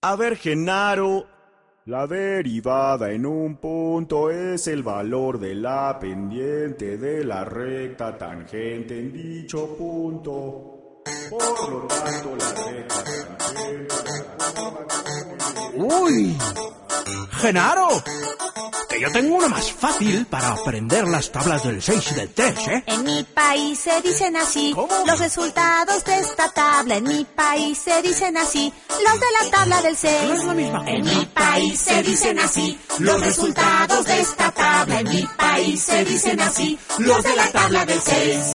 A ver, Genaro, la derivada en un punto es el valor de la pendiente de la recta tangente en dicho punto. Por lo tanto, la recta tangente... ¡Uy! ¡Genaro! Que yo tengo una más fácil para aprender las tablas del 6 y del 3, ¿eh? En mi país se dicen así. ¿Cómo? Los resultados de esta tabla. En mi país se dicen así. Los de la tabla del 6. No es la misma. En mi país se dicen así. Los resultados de esta tabla. En mi país se dicen así. Los de la tabla del 6.